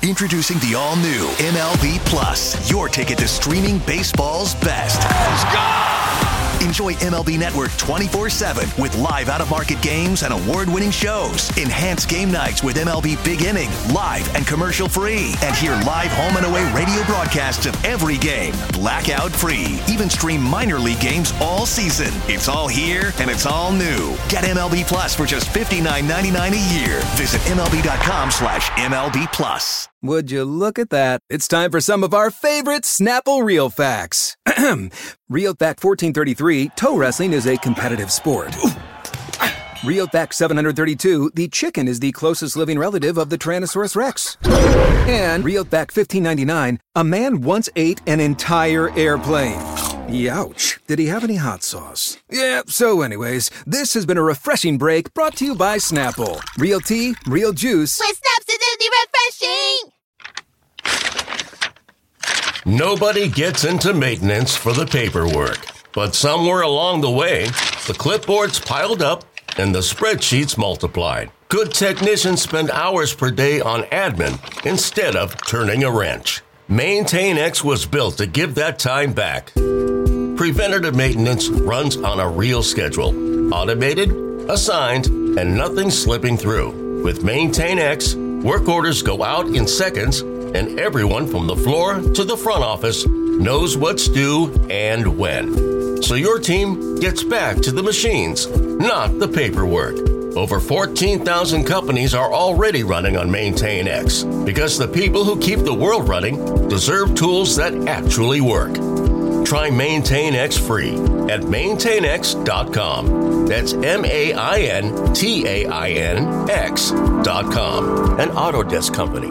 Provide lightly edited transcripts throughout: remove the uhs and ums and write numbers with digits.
Introducing the all-new MLB Plus, your ticket to streaming baseball's best. Let's go! Enjoy MLB Network 24/7 with live out-of-market games and award-winning shows. Enhance game nights with MLB Big Inning, live and commercial-free. And hear live home and away radio broadcasts of every game, blackout-free. Even stream minor league games all season. It's all here and it's all new. Get MLB Plus for just $59.99 a year. Visit MLB.com/MLB Plus. Would you look at that? It's time for some of our favorite Snapple Real Facts. Real Fact 1433, toe wrestling is a competitive sport. Real Fact 732, the chicken is the closest living relative of the Tyrannosaurus Rex. And Real Fact 1599, a man once ate an entire airplane. Youch. Did he have any hot sauce? Yeah, so anyways, this has been a refreshing break brought to you by Snapple. Real tea, real juice. With Snaps Acidity Refreshing! Nobody gets into maintenance for the paperwork. But somewhere along the way, the clipboards piled up and the spreadsheets multiplied. Good technicians spend hours per day on admin instead of turning a wrench. MaintainX was built to give that time back. Preventative maintenance runs on a real schedule. Automated, assigned, and nothing slipping through. With MaintainX, work orders go out in seconds, and everyone from the floor to the front office knows what's due and when. So your team gets back to the machines, not the paperwork. Over 14,000 companies are already running on MaintainX because the people who keep the world running deserve tools that actually work. Try MaintainX free at maintainx.com. That's MaintainX.com. An Autodesk company.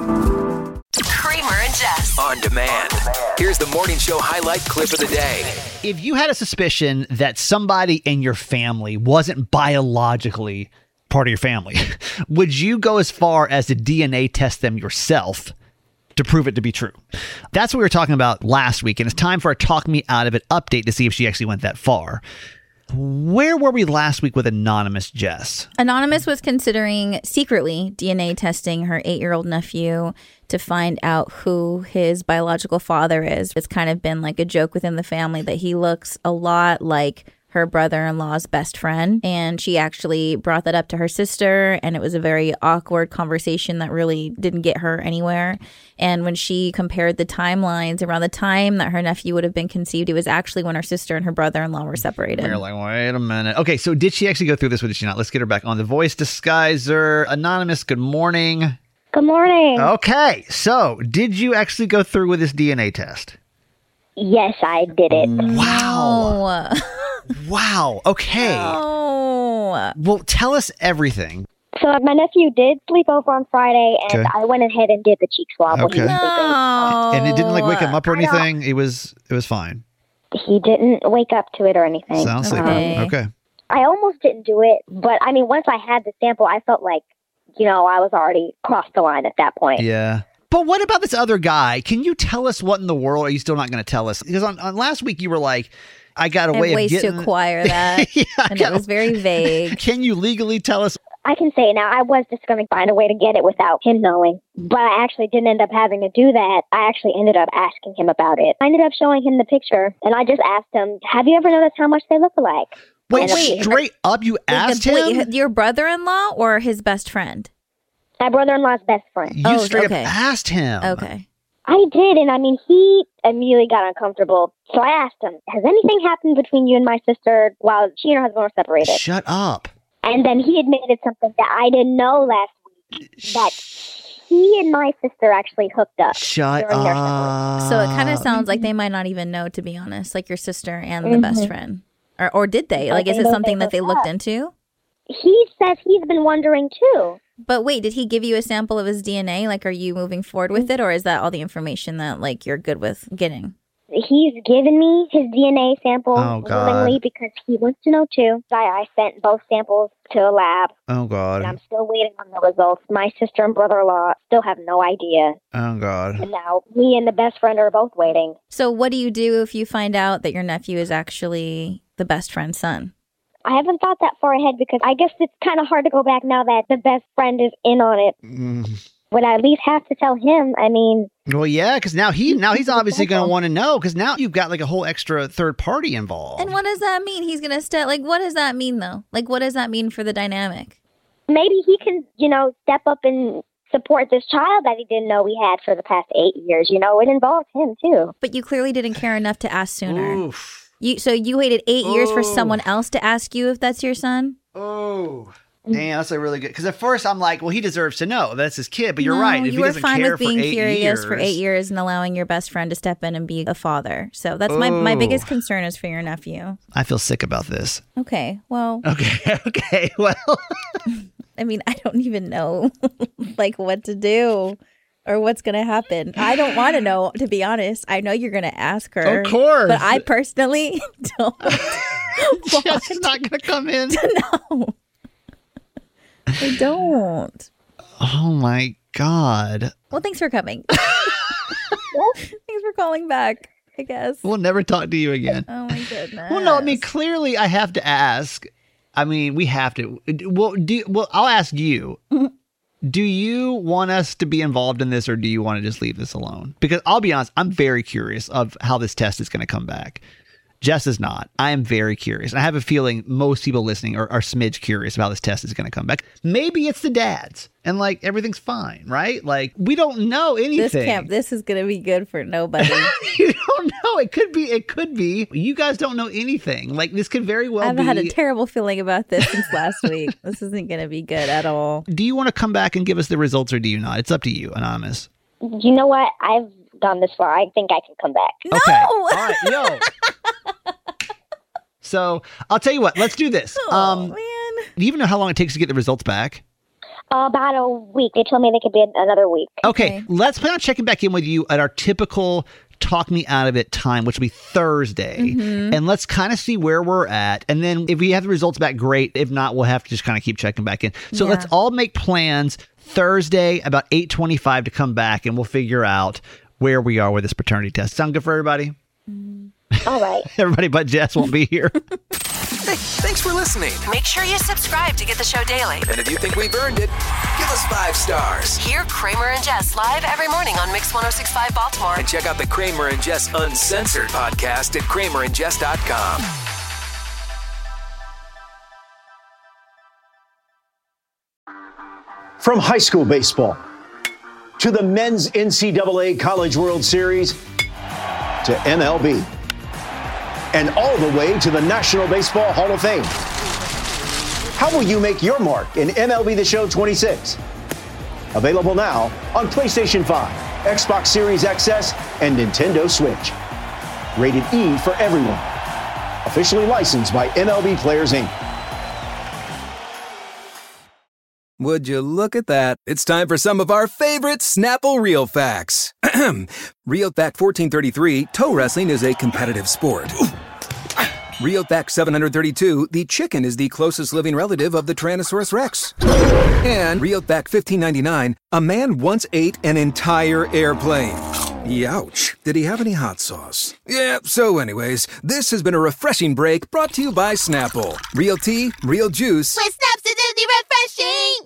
Kramer and Jess. On demand. Here's the morning show highlight clip of the day. If you had a suspicion that somebody in your family wasn't biologically part of your family, would you go as far as to DNA test them yourself to prove it to be true? That's what we were talking about last week, and it's time for a Talk Me Out of It update to see if she actually went that far. Where were we last week with Anonymous, Jess? Anonymous was considering secretly DNA testing her 8-year-old nephew to find out who his biological father is. It's kind of been like a joke within the family that he looks a lot like her brother-in-law's best friend. And she actually brought that up to her sister, and it was a very awkward conversation that really didn't get her anywhere. And when she compared the timelines around the time that her nephew would have been conceived, it was actually when her sister and her brother-in-law were separated. We're like, wait a minute. Okay, so did she actually go through this or did she not? Let's get her back on the voice disguiser. Anonymous, good morning. Good morning. Okay, so did you actually go through with this DNA test? Yes, I did it. Wow. Wow. Okay. No. Well, tell us everything. So my nephew did sleep over on Friday, and Okay. I went ahead and did the cheek swab when he Okay. was sleeping. And it didn't like wake him up or I know. anything? It was fine. He didn't wake up to it or anything. Sounds sleeping. Okay. Okay. I almost didn't do it, but I mean, once I had the sample, I felt like, I was already crossed the line at that point. Yeah. But what about this other guy? Can you tell us what in the world? Are you still not going to tell us? Because on last week you were like, I got a I have way of ways getting... to acquire that. Yeah, and it was very vague. Can you legally tell us? I can say now, I was just going to find a way to get it without him knowing, but I actually didn't end up having to do that. I actually ended up asking him about it. I ended up showing him the picture, and I just asked him, have you ever noticed how much they look alike? Wait, And straight up, you asked him? Wait, your brother-in-law or his best friend? My brother-in-law's best friend. You Oh, straight okay. up asked him. Okay. I did, and I mean, he immediately got uncomfortable. So I asked him, has anything happened between you and my sister while she and her husband were separated? Shut up. And then he admitted something that I didn't know last week, that he and my sister actually hooked up. Shut during their up. So it kind of sounds like they might not even know, to be honest, like your sister and the best friend. Or did they? But Like, is they it know something they that they hooked looked up. into? He says he's been wondering too. But wait, did he give you a sample of his DNA? Like, are you moving forward with it? Or is that all the information that, like, you're good with getting? He's given me his DNA sample Oh, God. willingly because he wants to know too. I sent both samples to a lab, Oh, and God. I'm still waiting on the results. My sister and brother-in-law still have no idea. Oh, God. And now me and the best friend are both waiting. So what do you do if you find out that your nephew is actually the best friend's son? I haven't thought that far ahead because I guess it's kind of hard to go back now that the best friend is in on it. would I at least have to tell him? I mean, well, yeah, because now he's obviously going to want to know, because now you've got like a whole extra third party involved. And what does that mean? He's going to step, like, what does that mean though? Like, what does that mean for the dynamic? maybe he can, step up and support this child that he didn't know we had for the past 8 years. It involves him too. But you clearly didn't care enough to ask sooner. Oof. So you waited 8 years for someone else to ask you if that's your son? Oh. Damn, that's a really good. Because at first I'm like, well, he deserves to know. That's his kid. But you're right. If you he were doesn't fine care with being for 8 curious years, for 8 years and allowing your best friend to step in and be a father. So that's my biggest concern is for your nephew. I feel sick about this. Okay, well. Okay, well. I mean, I don't even know what to do or what's going to happen. I don't want to know, to be honest. I know you're going to ask her. Of course. But I personally don't Jess not going to come in. No. I don't. Oh, my God. Well, thanks for coming. Thanks for calling back, I guess. We'll never talk to you again. Oh, my goodness. Well, no, I mean, clearly I have to ask. I mean, we have to. Well, I'll ask you. Do you want us to be involved in this, or do you want to just leave this alone? Because I'll be honest, I'm very curious of how this test is going to come back. Jess is not. I am very curious. And I have a feeling most people listening are smidge curious about how this test is going to come back. Maybe it's the dads and everything's fine, right? We don't know anything. This is going to be good for nobody. You don't know. It could be. You guys don't know anything. This could very well be. I've had a terrible feeling about this since last week. This isn't going to be good at all. Do you want to come back and give us the results, or do you not? It's up to you, Anonymous. You know what? I've gone this far. I think I can come back. No! Okay. All right. Yo. So I'll tell you what, let's do this. Man. Do you even know how long it takes to get the results back? About a week. They told me they could be another week. Okay. Let's plan on checking back in with you at our typical Talk Me Out of It time, which will be Thursday. Mm-hmm. And let's kind of see where we're at. And then if we have the results back, great. If not, we'll have to just kind of keep checking back in. So let's all make plans Thursday about 8:25 to come back, and we'll figure out where we are with this paternity test. Sound good for everybody? All right. Everybody but Jess won't be here. Hey, thanks for listening. Make sure you subscribe to get the show daily. And if you think we've earned it, give us 5 stars. Hear Kramer and Jess live every morning on Mix 106.5 Baltimore. And check out the Kramer and Jess Uncensored podcast at kramerandjess.com. From high school baseball to the men's NCAA College World Series to MLB and all the way to the National Baseball Hall of Fame. How will you make your mark in MLB The Show 26? Available now on PlayStation 5, Xbox Series XS, and Nintendo Switch. Rated E for everyone. Officially licensed by MLB Players Inc. Would you look at that? It's time for some of our favorite Snapple Real Facts. Real Fact 1433, toe wrestling is a competitive sport. Real Fact 732, the chicken is the closest living relative of the Tyrannosaurus Rex. And Real Fact 1599, a man once ate an entire airplane. Youch. Did he have any hot sauce? Yeah, so anyways, this has been a refreshing break brought to you by Snapple. Real tea, real juice. With Snaps, acidity refreshing!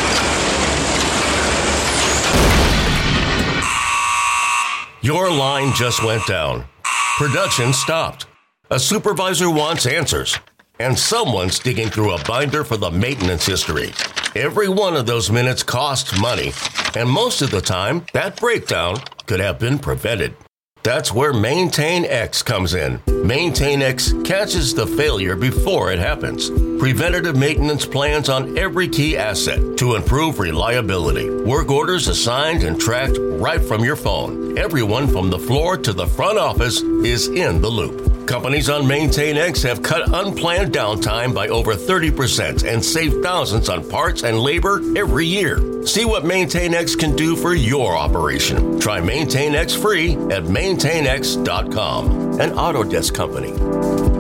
Your line just went down. Production stopped. A supervisor wants answers. And someone's digging through a binder for the maintenance history. Every one of those minutes costs money. And most of the time, that breakdown could have been prevented. That's where Maintain X comes in. Maintain X catches the failure before it happens. Preventative maintenance plans on every key asset to improve reliability. Work orders assigned and tracked right from your phone. Everyone from the floor to the front office is in the loop. Companies on Maintain X have cut unplanned downtime by over 30% and saved thousands on parts and labor every year. See what Maintain X can do for your operation. Try Maintain X free at maintainx.com, an Autodesk company.